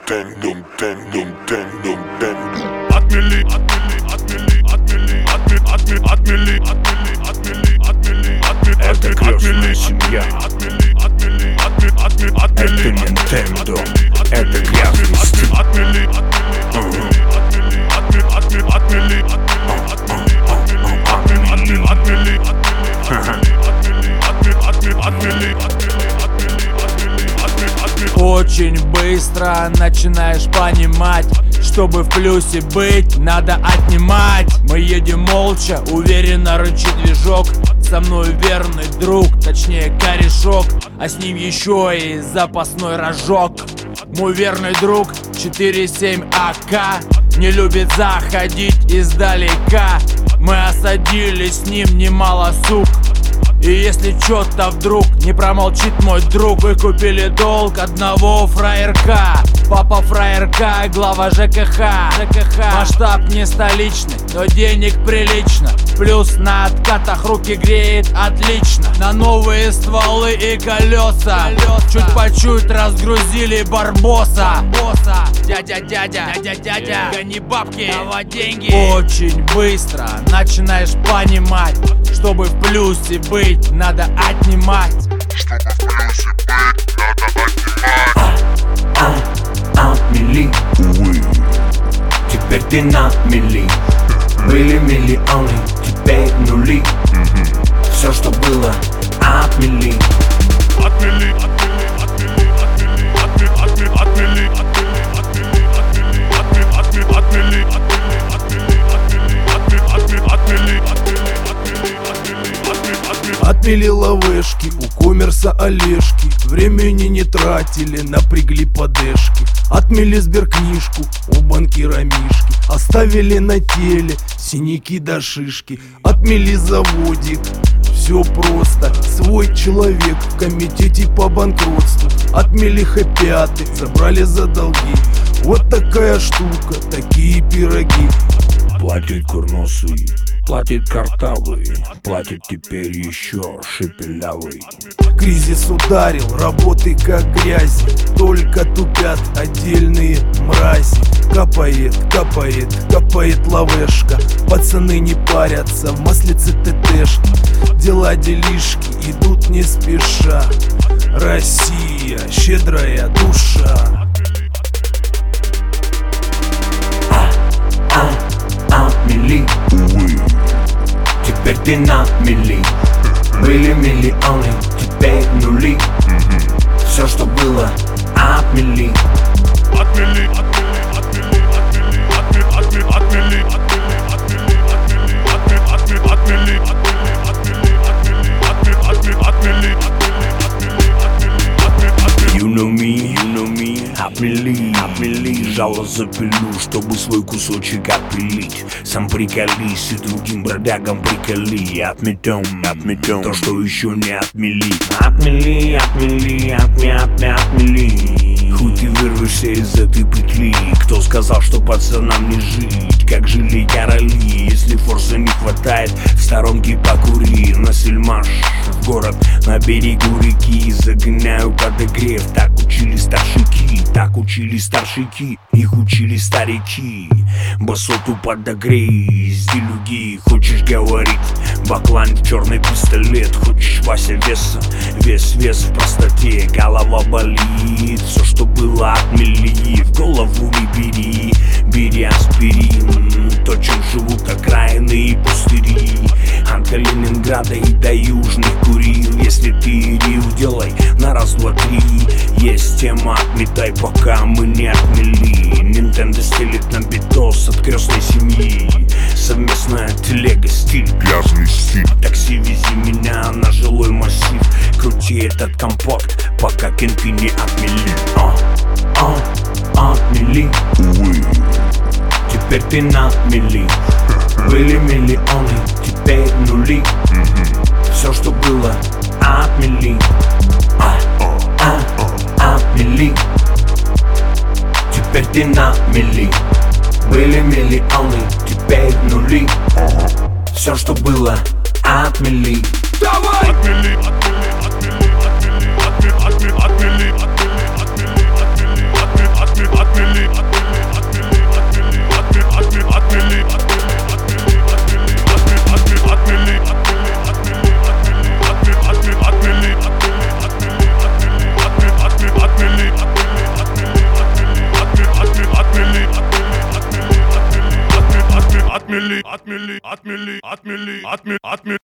Это грязная семья. Это Nintendo. Это грязный стиль. Очень быстро начинаешь понимать, чтобы в плюсе быть, надо отнимать. Мы едем молча, уверенно рычит движок. Со мной верный друг, точнее корешок, а с ним еще и запасной рожок. Мой верный друг 4-7 АК не любит заходить издалека. Мы осадили с ним немало сук. И если чё-то вдруг не промолчит мой друг, вы купили долг одного фраерка. Папа фраерка, глава ЖКХ. Масштаб не столичный, но денег прилично. Плюс на откатах руки греет отлично. На новые стволы и колеса чуть по чуть разгрузили барбоса. Дядя, гони бабки, давай деньги. Очень быстро начинаешь понимать, чтобы в плюсе быть, надо отнимать. Чтобы в плюсе быть, надо отнимать. Отмели, увы, теперь ты на мели. Были миллионы, теперь нули. Все, что было, отмели. Отмели. Отмели лавешки, у коммерса Олежки. Времени не тратили, напрягли подешки. Отмели сберкнижку, у банкира Мишки. Оставили на теле синяки до шишки. Отмели заводик, все просто. Свой человек в комитете по банкротству. Отмели хэппи-аты, забрали за долги. Вот такая штука, такие пироги. Платит курносый, платит картавый, платит теперь еще шепелявый. Кризис ударил, работы как грязи, только тупят отдельные мрази. Капает лавешка, пацаны не парятся, в маслице ТТшки. Дела делишки идут не спеша. Россия, щедрая душа. Отмели, увы, теперь ты на мели. Были миллионы, теперь нули. Все, что было, отмели. Отмели. You know me, отмели, жало запилю, чтобы свой кусочек отпилить. Сам приколись и другим бродягам приколи. Отметем то, что еще не отмели. Отмели. Хоть ты вырвешься из этой петли. Кто сказал, что пацанам не жить, как жили короли? Если форса не хватает, в сторонке покури. На сельмаш, в город, на берегу реки. Загоняю подогрев, так учили старшики, их учили старики. Басоту подогрей, делюги. Хочешь говорить, баклан в черный пистолет. Хочешь Вася веса, вес в простоте. Голова болит, все, что было, отмели. В голову не бери аспирин. То, чем живут окраины и пустыри. От Калининграда и до Южных Курил. Если ты рил, делай на раз, два, три. Есть тема, отметай, пока мы не отмели. Nintendo стелит на битос от крестной семьи. Совместная телега, стиль, Грязный стиль. такси, вези меня на жилой массив. Крути этот компот, пока кенты не отмели. Отмели, Увы. теперь ты на мели. Были миллионы, теперь нули. Все, что было, отмели. Отмели, теперь ты на мели. Были миллионы, теперь нули. Все, что было, отмели. Давай! Отмели. Отмели. отмели, отмели, отмели, отмели, отмели, отмели.